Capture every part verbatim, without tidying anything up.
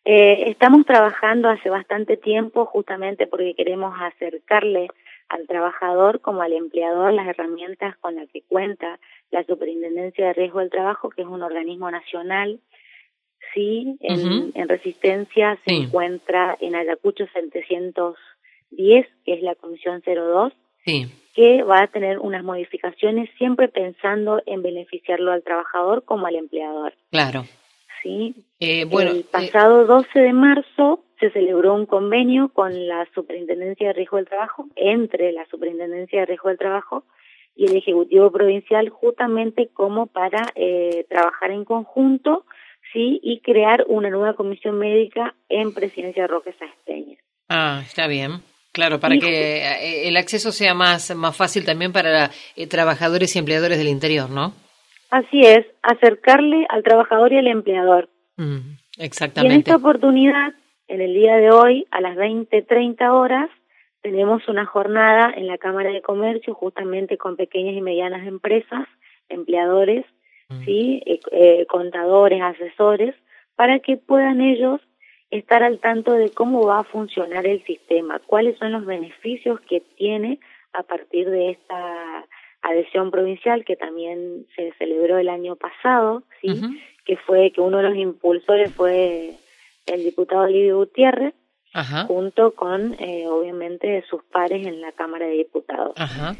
Eh, estamos trabajando hace bastante tiempo justamente porque queremos acercarle al trabajador como al empleador las herramientas con las que cuenta la Superintendencia de Riesgo del Trabajo, que es un organismo nacional. Sí, en, uh-huh. en Resistencia se sí. encuentra en Ayacucho setecientos diez, que es la Comisión cero dos, sí. que va a tener unas modificaciones siempre pensando en beneficiarlo al trabajador como al empleador. Claro. Sí. Eh, bueno, el pasado eh... doce de marzo se celebró un convenio con la Superintendencia de Riesgo del Trabajo, entre la Superintendencia de Riesgo del Trabajo y el Ejecutivo Provincial, justamente como para eh, trabajar en conjunto, sí, y crear una nueva comisión médica en Presidencia Roque Sáenz Peña. Ah, está bien. Claro, para y, que el acceso sea más, más fácil también para eh, trabajadores y empleadores del interior, ¿no? Así es, acercarle al trabajador y al empleador. Mm, exactamente. Y en esta oportunidad, en el día de hoy, a las veinte treinta horas, tenemos una jornada en la Cámara de Comercio, justamente con pequeñas y medianas empresas, empleadores, mm. sí, eh, eh, contadores, asesores, para que puedan ellos estar al tanto de cómo va a funcionar el sistema, cuáles son los beneficios que tiene a partir de esta adhesión provincial que también se celebró el año pasado, sí, uh-huh. que fue que uno de los impulsores fue el diputado Livio Gutiérrez, uh-huh. junto con eh, obviamente sus pares en la Cámara de Diputados. Uh-huh.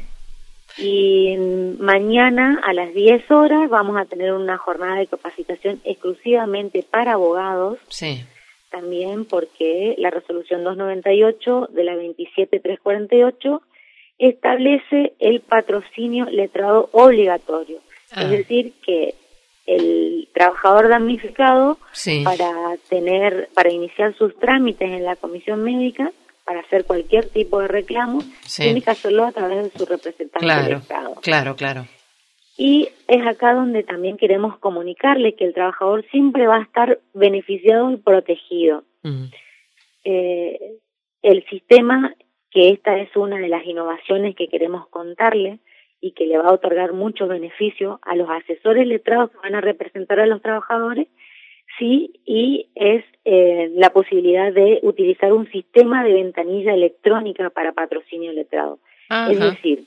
Y mañana a las diez horas vamos a tener una jornada de capacitación exclusivamente para abogados. Sí. También porque la resolución doscientos noventa y ocho de la veintisiete mil trescientos cuarenta y ocho establece el patrocinio letrado obligatorio. Ah. Es decir, que el trabajador damnificado, sí. para tener, para iniciar sus trámites en la comisión médica, para hacer cualquier tipo de reclamo, sí. tiene que hacerlo a través de su representante claro, del Estado. Claro, claro. Y es acá donde también queremos comunicarle que el trabajador siempre va a estar beneficiado y protegido. Mm. Eh, el sistema, que esta es una de las innovaciones que queremos contarle y que le va a otorgar muchos beneficios a los asesores letrados que van a representar a los trabajadores, sí, y es eh, la posibilidad de utilizar un sistema de ventanilla electrónica para patrocinio letrado. Ajá. Es decir,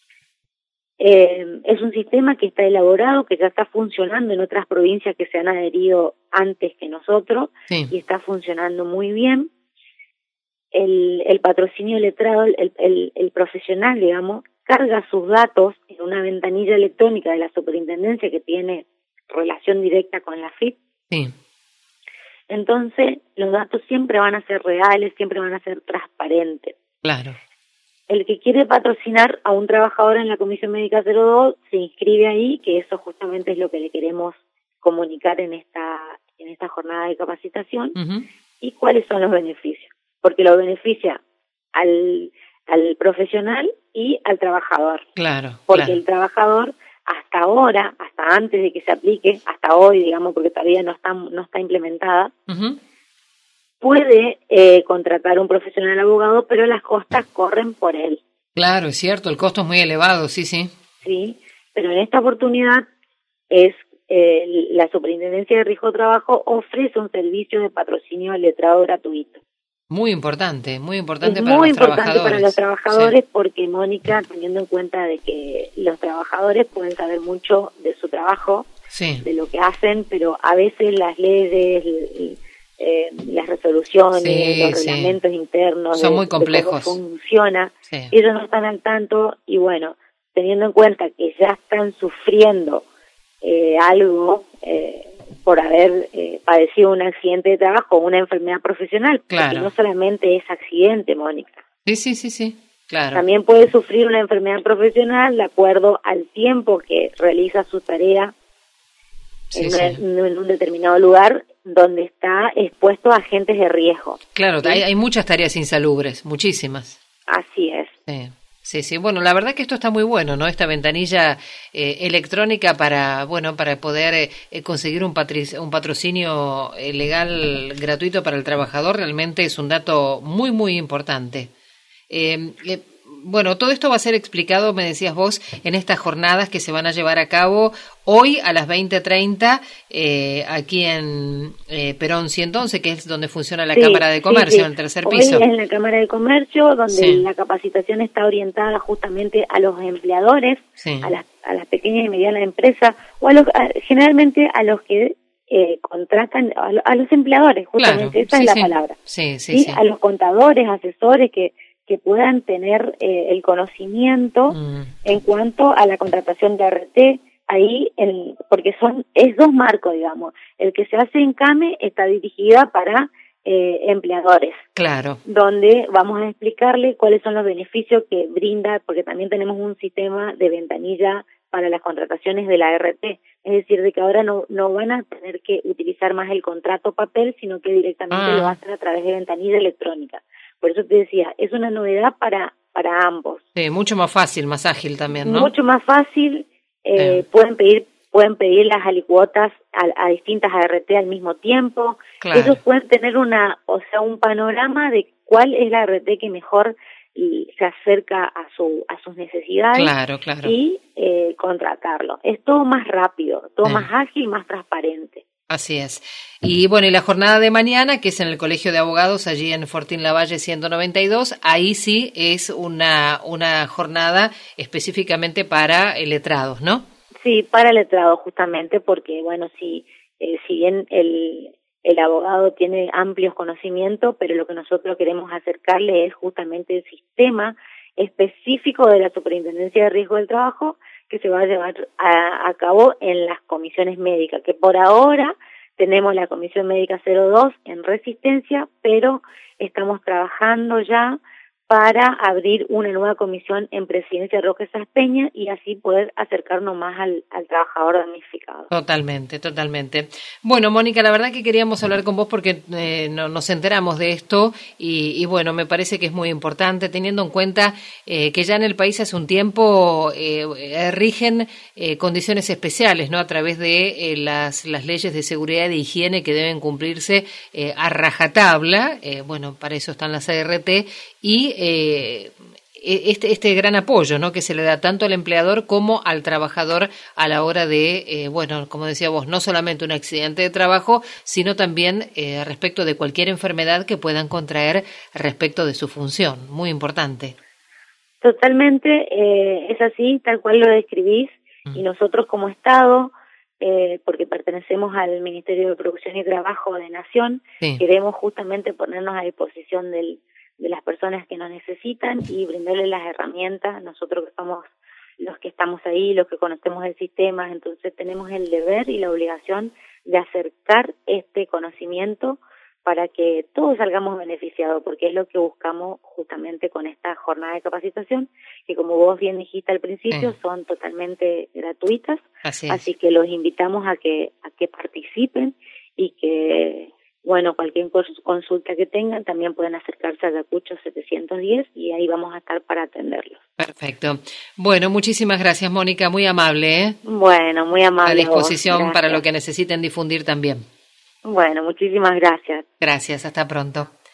Eh, es un sistema que está elaborado, que ya está funcionando en otras provincias que se han adherido antes que nosotros, sí. y está funcionando muy bien. El, el patrocinio letrado, el, el, el profesional, digamos, carga sus datos en una ventanilla electrónica de la superintendencia que tiene relación directa con la F I P. Sí. Entonces, los datos siempre van a ser reales, siempre van a ser transparentes. Claro. El que quiere patrocinar a un trabajador en la Comisión Médica cero dos se inscribe ahí, que eso justamente es lo que le queremos comunicar en esta en esta jornada de capacitación, uh-huh. y cuáles son los beneficios, porque lo beneficia al al profesional y al trabajador. Claro. Porque claro. el trabajador hasta ahora, hasta antes de que se aplique, hasta hoy, digamos, porque todavía no está no está implementada, uh-huh. puede eh, contratar un profesional abogado, pero las costas corren por él. Claro, es cierto, el costo es muy elevado, sí, sí. Sí, pero en esta oportunidad es eh, la Superintendencia de Riesgo de Trabajo ofrece un servicio de patrocinio letrado gratuito. Muy importante, muy importante es para muy los importante trabajadores. para los trabajadores, sí. porque, Mónica, teniendo en cuenta de que los trabajadores pueden saber mucho de su trabajo, sí. de lo que hacen, pero a veces las leyes... El, Eh, las resoluciones, sí, los reglamentos sí. internos, son de, muy complejos. De cómo funciona, sí. ellos no están al tanto y bueno, teniendo en cuenta que ya están sufriendo eh, algo eh, por haber eh, padecido un accidente de trabajo o una enfermedad profesional, claro. porque no solamente es accidente, Mónica. Sí, sí, sí, sí, claro. También puede sufrir una enfermedad profesional de acuerdo al tiempo que realiza su tarea sí, en, sí. un, en un determinado lugar donde está expuesto a agentes de riesgo. Claro, ¿sí? hay, hay muchas tareas insalubres, muchísimas. Así es. Sí, sí, sí. Bueno, la verdad que esto está muy bueno, ¿no? Esta ventanilla eh, electrónica para, bueno, para poder eh, conseguir un, patri- un patrocinio eh, legal gratuito para el trabajador realmente es un dato muy, muy importante. Eh, eh, bueno, todo esto va a ser explicado, me decías vos, en estas jornadas que se van a llevar a cabo hoy a las veinte treinta, eh, aquí en eh, Perón ciento once, que es donde funciona la sí, Cámara de Comercio, sí, sí. en el tercer hoy piso. Es en la Cámara de Comercio, donde sí. la capacitación está orientada justamente a los empleadores, sí. a, las, a las pequeñas y medianas empresas, o a los, a, generalmente a los que eh, contratan, a, a los empleadores, justamente, claro. esa sí, es la sí. palabra. Sí, sí, sí. A los contadores, asesores que que puedan tener eh, el conocimiento mm. en cuanto a la contratación de R T, ahí, el, porque son es dos marcos, digamos. El que se hace en CAME está dirigida para eh, empleadores. Claro. Donde vamos a explicarle cuáles son los beneficios que brinda, porque también tenemos un sistema de ventanilla para las contrataciones de la R T. Es decir, de que ahora no, no van a tener que utilizar más el contrato papel, sino que directamente ah. lo hacen a través de ventanilla electrónica. Por eso te decía, es una novedad para para ambos. Sí, mucho más fácil, más ágil también, ¿no? Mucho más fácil, eh, eh. pueden pedir pueden pedir las alicuotas a, a distintas A R T al mismo tiempo. Claro. Ellos pueden tener una, o sea, un panorama de cuál es la A R T que mejor y se acerca a su a sus necesidades claro, claro. y eh, contratarlo. Es todo más rápido, todo eh. más ágil, más transparente. Así es. Y bueno, y la jornada de mañana, que es en el Colegio de Abogados, allí en Fortín Lavalle ciento noventa y dos, ahí sí es una una jornada específicamente para letrados, ¿no? Sí, para letrados justamente, porque bueno, si, eh, si bien el, el abogado tiene amplios conocimientos, pero lo que nosotros queremos acercarle es justamente el sistema específico de la Superintendencia de Riesgo del Trabajo, que se va a llevar a, a cabo en las comisiones médicas, que por ahora tenemos la Comisión Médica cero dos en Resistencia, pero estamos trabajando ya para abrir una nueva comisión en Presidencia Roque Sáenz Peña y así poder acercarnos más al, al trabajador damnificado. Totalmente, totalmente. Bueno, Mónica, la verdad que queríamos hablar con vos porque eh, no, nos enteramos de esto y, y bueno, me parece que es muy importante teniendo en cuenta eh, que ya en el país hace un tiempo eh, rigen eh, condiciones especiales, ¿no? A través de eh, las, las leyes de seguridad y de higiene que deben cumplirse eh, a rajatabla. Eh, bueno, para eso están las A R T y Eh, este, este gran apoyo, ¿no? Que se le da tanto al empleador como al trabajador a la hora de, eh, bueno, como decía vos, no solamente un accidente de trabajo, sino también eh, respecto de cualquier enfermedad que puedan contraer respecto de su función. Muy importante. Totalmente, eh, es así, tal cual lo describís, mm. y nosotros como Estado, eh, porque pertenecemos al Ministerio de Producción y Trabajo de Nación, sí. queremos justamente ponernos a disposición del de las personas que nos necesitan y brindarles las herramientas, nosotros que somos los que estamos ahí, los que conocemos el sistema, entonces tenemos el deber y la obligación de acercar este conocimiento para que todos salgamos beneficiados, porque es lo que buscamos justamente con esta jornada de capacitación, que como vos bien dijiste al principio, sí. son totalmente gratuitas, así, así que los invitamos a que a que participen y que bueno, cualquier consulta que tengan, también pueden acercarse a Ayacucho setecientos diez y ahí vamos a estar para atenderlos. Perfecto. Bueno, muchísimas gracias, Mónica, muy amable, ¿eh? Bueno, muy amable. A disposición para lo que necesiten difundir también. Bueno, muchísimas gracias. Gracias, hasta pronto.